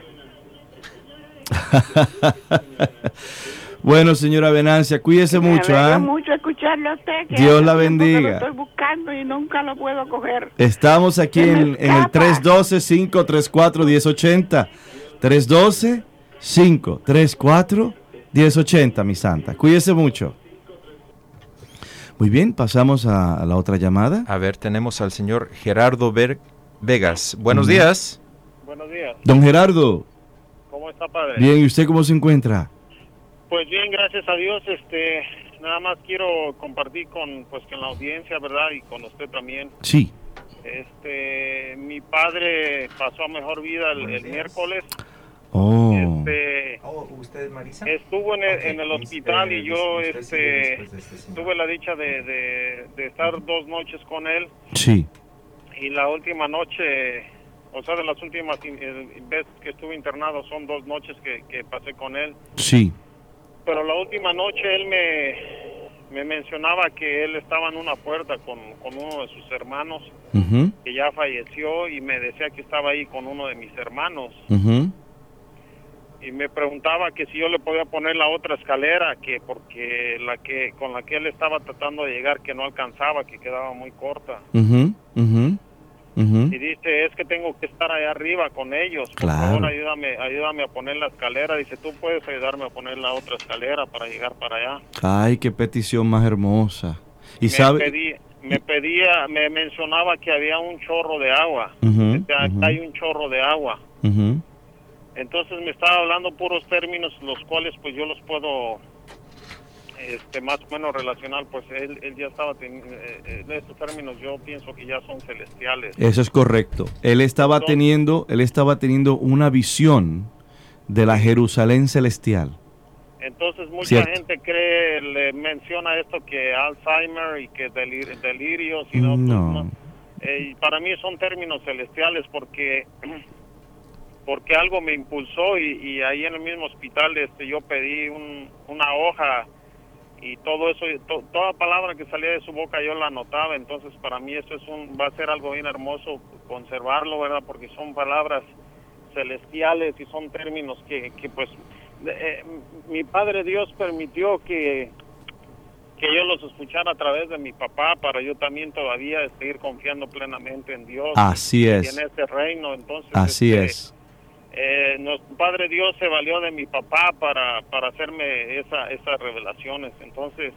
Bueno, señora Venancia, cuídese Me mucho, alegra ¿ah? mucho escucharle a usted. Que Dios hace la tiempo que bendiga. Lo estoy buscando y nunca lo puedo coger. Estamos aquí Se me en, en el escapa. tres uno dos, cinco tres cuatro, uno cero ocho cero. tres uno dos, cinco tres cuatro, uno cero ocho cero, mi santa. Cuídese mucho. Muy bien, pasamos a, a la otra llamada. a ver, tenemos al señor Gerardo Ver- Vegas. Buenos Ujú. días. Buenos días, Don Gerardo, ¿cómo está, padre? bien, ¿y usted cómo se encuentra? Pues bien, gracias a Dios. Este, nada más quiero compartir con, pues, con la audiencia, ¿verdad? Y con usted también. Sí. Este, mi padre pasó a mejor vida el, el miércoles. Oh, Este, ¿usted es Marisa? estuvo en el, Ok, en el mis- hospital eh, y yo, usted sigue este, después de este señor. tuve la dicha de, de, de estar dos noches con él. sí. Y la última noche, o sea, de las últimas eh, veces que estuve internado, son dos noches que, que pasé con él. Sí. Pero la última noche él me, me mencionaba que él estaba en una puerta con, con uno de sus hermanos, Ujú, que ya falleció, y me decía que estaba ahí con uno de mis hermanos. ujú. Y me preguntaba que si yo le podía poner la otra escalera, que porque la que con la que él estaba tratando de llegar, que no alcanzaba, que quedaba muy corta. Ujú, ujú, ujú. Y dice, es que tengo que estar allá arriba con ellos. Por Claro. favor, ayúdame, ayúdame a poner la escalera. Dice, tú puedes ayudarme a poner la otra escalera para llegar para allá. Ay, qué petición más hermosa. Y me sabe... pedí- me pedía, me mencionaba que había un chorro de agua. Ujú, Este, acá ujú. hay un chorro de agua. Ujú. Entonces me estaba hablando puros términos, los cuales pues yo los puedo este más o menos relacionar, pues él, él ya estaba teniendo, eh, en estos términos yo pienso que ya son celestiales. Eso es correcto. Él estaba Entonces, teniendo, él estaba teniendo una visión de la Jerusalén celestial. Entonces mucha Cierto. gente cree, le menciona esto que Alzheimer y que delir, delirios y no, No. no. Eh, y para mí son términos celestiales porque porque algo me impulsó y, y ahí en el mismo hospital este yo pedí un, una hoja y todo eso, to, toda palabra que salía de su boca yo la anotaba. Entonces para mí eso es un, va a ser algo bien hermoso conservarlo, ¿verdad? Porque son palabras celestiales y son términos que, que pues eh, mi Padre Dios permitió que que yo los escuchara a través de mi papá para yo también todavía seguir confiando plenamente en Dios. Así y, es. y en este reino. Entonces Así este, es. Eh, nuestro Padre Dios se valió de mi papá para, para hacerme esa, esas revelaciones. Entonces,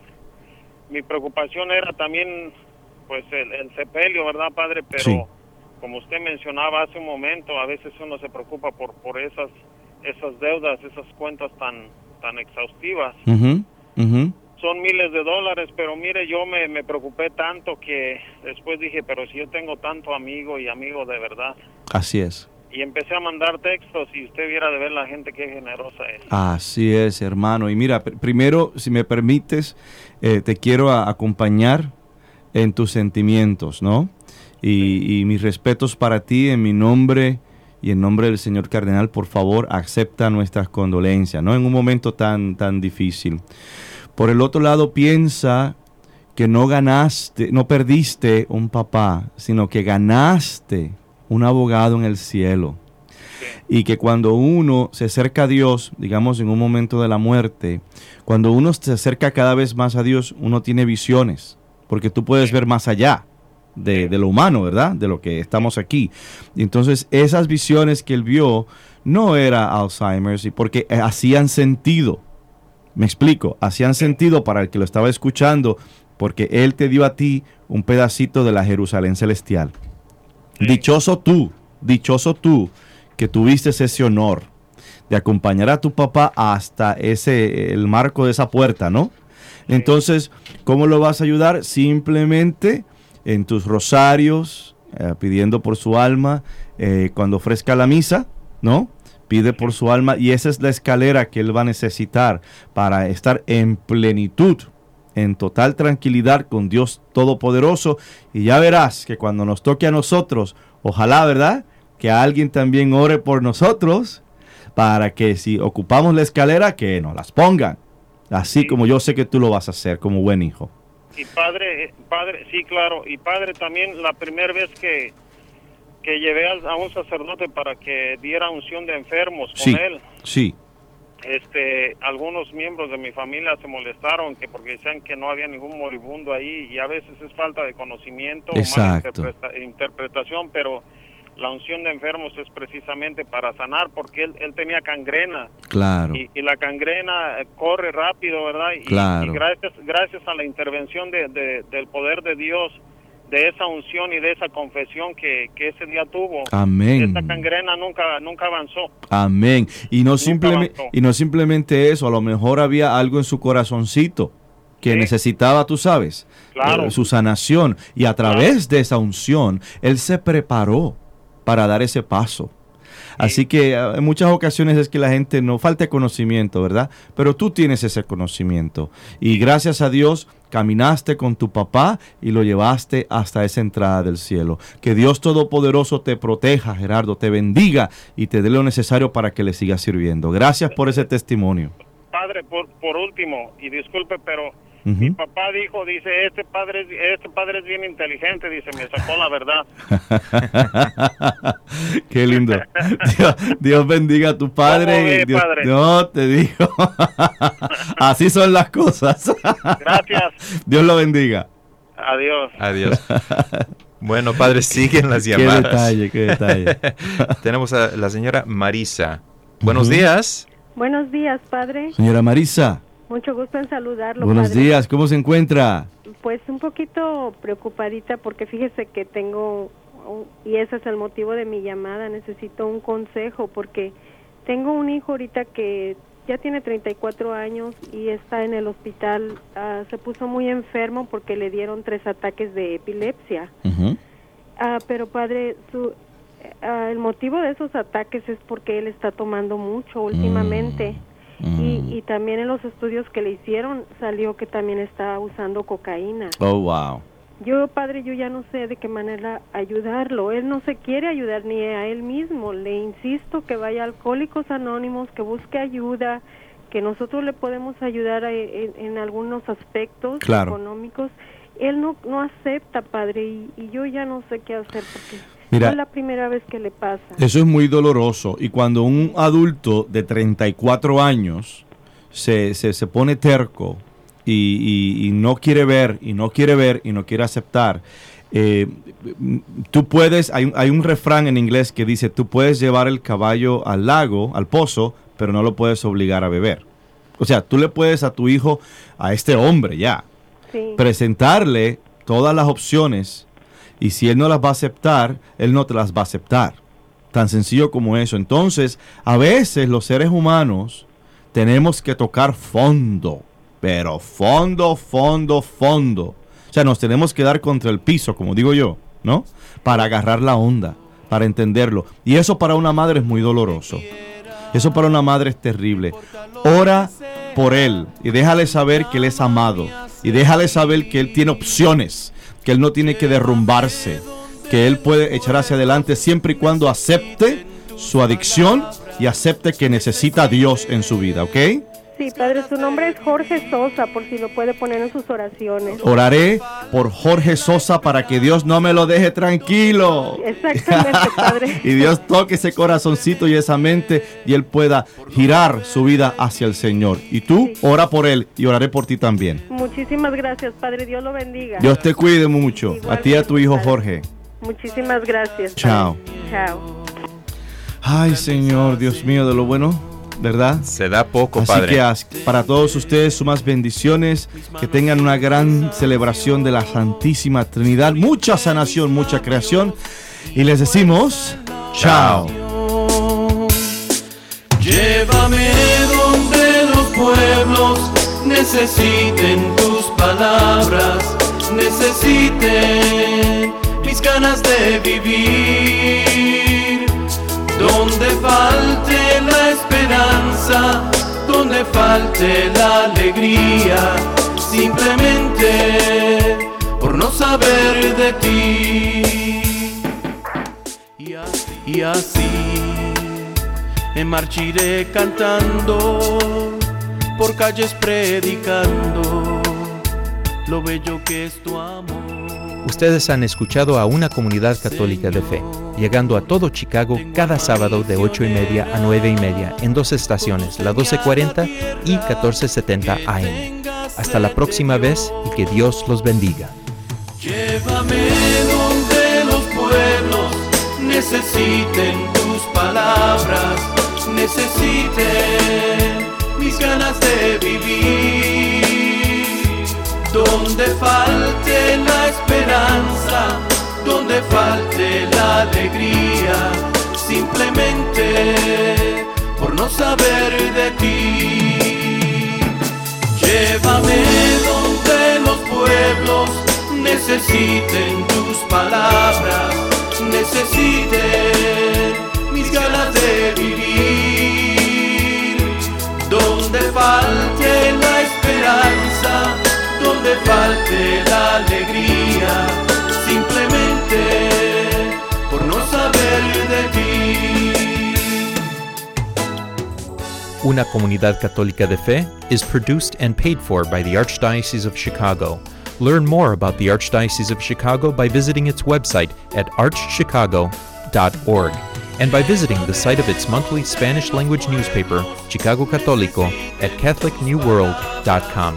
mi preocupación era también, pues, el, el sepelio, ¿verdad, Padre? Pero, Sí. como usted mencionaba hace un momento, a veces uno se preocupa por, por esas, esas deudas, esas cuentas tan, tan exhaustivas. Ujú, ujú. Son miles de dólares, pero mire, yo me, me preocupé tanto que después dije, pero si yo tengo tanto amigo y amigo de verdad. Así es. Y empecé a mandar textos y usted viera de ver la gente qué generosa es. Así es, hermano. Y mira, pr- primero, si me permites, eh, te quiero a- acompañar en tus sentimientos, ¿no? Y, y mis respetos para ti en mi nombre y en nombre del señor cardenal. Por favor, acepta nuestras condolencias, ¿no? En un momento tan, tan difícil. Por el otro lado, piensa que no ganaste, no perdiste un papá, sino que ganaste un abogado en el cielo. Y que cuando uno se acerca a Dios, digamos en un momento de la muerte, cuando uno se acerca cada vez más a Dios, uno tiene visiones, porque tú puedes ver más allá de, de lo humano, ¿verdad? De lo que estamos aquí. Y entonces esas visiones que él vio no era Alzheimer's, y porque hacían sentido. Me explico, hacían sentido para el que lo estaba escuchando, porque él te dio a ti un pedacito de la Jerusalén celestial. Sí. Dichoso tú, dichoso tú, que tuviste ese honor de acompañar a tu papá hasta ese, el marco de esa puerta, ¿no? Entonces, ¿cómo lo vas a ayudar? Simplemente en tus rosarios, eh, pidiendo por su alma, eh, cuando ofrezca la misa, ¿no? Pide por su alma, y esa es la escalera que él va a necesitar para estar en plenitud, en total tranquilidad con Dios Todopoderoso. Y ya verás que cuando nos toque a nosotros, ojalá, ¿verdad?, que alguien también ore por nosotros, para que si ocupamos la escalera, que nos las pongan, así Sí. como yo sé que tú lo vas a hacer como buen hijo. Y padre, eh, padre, sí, claro, y padre también la primera vez que, que llevé a, a un sacerdote para que diera unción de enfermos con Sí, él, sí, este, algunos miembros de mi familia se molestaron que porque decían que no había ningún moribundo ahí, y a veces es falta de conocimiento o mala Exacto. interpreta- interpretación, pero la unción de enfermos es precisamente para sanar, porque él, él tenía gangrena. claro. Y, y la gangrena eh, corre rápido, ¿verdad? Y, Claro. y gracias gracias a la intervención de, de- del poder de Dios, de esa unción y de esa confesión que, que ese día tuvo, Amén. esa gangrena nunca nunca avanzó. Amén. Y no, Nunca simplemente, avanzó. y no simplemente eso, a lo mejor había algo en su corazoncito que Sí. necesitaba, tú sabes, Claro. eh, su sanación. Y a través de esa unción, él se preparó para dar ese paso. Así que eh, en muchas ocasiones es que la gente no falta conocimiento, ¿verdad? Pero tú tienes ese conocimiento. Y gracias a Dios caminaste con tu papá y lo llevaste hasta esa entrada del cielo. Que Dios Todopoderoso te proteja, Gerardo, te bendiga y te dé lo necesario para que le sigas sirviendo. Gracias por ese testimonio. Padre, por, por último, y disculpe, pero mi Ujú. papá dijo, dice, este padre, es- este padre es bien inteligente, dice, me sacó la verdad. Qué lindo. Dios, Dios bendiga a tu padre. ¿Cómo ve, y Dios, padre? no, te digo. Así son las cosas. Gracias. Dios lo bendiga. Adiós. Adiós. Bueno, padre, siguen las Qué llamadas. detalle, qué detalle. Tenemos a la señora Marisa. Buenos Ujú. días. Buenos días, padre. Señora Marisa, Mucho gusto en saludarlo, buenos padre. días. ¿Cómo se encuentra? Pues un poquito preocupadita porque fíjese que tengo, y ese es el motivo de mi llamada, necesito un consejo porque Tengo un hijo ahorita que ya tiene treinta y cuatro años y está en el hospital. Uh, se puso muy enfermo porque le dieron tres ataques de epilepsia. Uh-huh. Uh, pero padre, su, uh, el motivo de esos ataques es porque él está tomando mucho últimamente. Mm. Y, y también en los estudios que le hicieron salió que también está usando cocaína. Oh, wow. Yo, padre, yo ya no sé de qué manera ayudarlo. Él no se quiere ayudar ni a él mismo. Le insisto que vaya a Alcohólicos Anónimos, que busque ayuda, que nosotros le podemos ayudar a, en, en algunos aspectos claro. económicos. Él no no acepta, padre, y, y yo ya no sé qué hacer porque Mira, no es la primera vez que le pasa. Eso es muy doloroso. Y cuando un adulto de treinta y cuatro años se, se, se pone terco, Y, y, y no quiere ver, y no quiere ver, y no quiere aceptar. Eh, tú puedes, hay, hay un refrán en inglés que dice, tú puedes llevar el caballo al lago, al pozo, pero no lo puedes obligar a beber. O sea, tú le puedes a tu hijo, a este hombre ya, sí. presentarle todas las opciones, y si él no las va a aceptar, él no te las va a aceptar. Tan sencillo como eso. Entonces, a veces los seres humanos tenemos que tocar fondo. Pero fondo, fondo, fondo. O sea, nos tenemos que dar contra el piso, como digo yo, ¿no? Para agarrar la onda, para entenderlo. Y eso para una madre es muy doloroso. Eso para una madre es terrible. Ora por él y déjale saber que él es amado. Y déjale saber que él tiene opciones, que él no tiene que derrumbarse, que él puede echar hacia adelante siempre y cuando acepte su adicción y acepte que necesita a Dios en su vida, ¿ok? Sí, padre, su nombre es Jorge Sosa, por si lo puede poner en sus oraciones. Oraré por Jorge Sosa para que Dios no me lo deje tranquilo. Exactamente, padre. Y Dios toque ese corazoncito y esa mente y él pueda girar su vida hacia el Señor. Y tú, sí. ora por él y oraré por ti también. Muchísimas gracias, padre. Dios lo bendiga. Dios te cuide mucho. Igualmente, a ti y a tu hijo, padre. Jorge. Muchísimas gracias. Chao. Padre. Chao. Ay, Señor, Dios mío, de lo bueno, ¿verdad? Se da poco, Así padre. Así que para todos ustedes, sumas bendiciones, que tengan una gran celebración de la Santísima Trinidad, mucha sanación, mucha creación, y les decimos, chao. Llévame donde los pueblos necesiten tus palabras, necesiten mis ganas de vivir. Donde falte la esperanza, donde falte la alegría, simplemente por no saber de ti. Y así, y así me marchiré cantando, por calles predicando lo bello que es tu amor. Ustedes han escuchado a Una Comunidad Católica de Fe, llegando a todo Chicago cada sábado de ocho y media a nueve y media en dos estaciones, la doce cuarenta y catorce setenta A M. Hasta la próxima vez y que Dios los bendiga. Llévame donde los pueblos necesiten tus palabras, necesiten mis ganas de vivir. Donde falte la esperanza, donde falte la alegría, simplemente por no saber de ti. Llévame donde los pueblos necesiten tus palabras, necesiten mis ganas de vivir. Donde falte la esperanza, donde falte la alegría, simplemente por no saber de ti. Una Comunidad Católica de Fe is produced and paid for by the Archdiocese of Chicago. Learn more about the Archdiocese of Chicago by visiting its website at arch chicago dot org and by visiting the site of its monthly Spanish-language newspaper, Chicago Católico, at catholic new world dot com.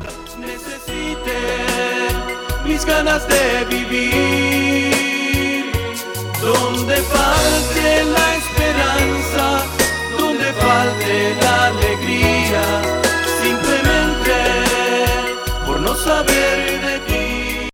Mis ganas de vivir, donde falte la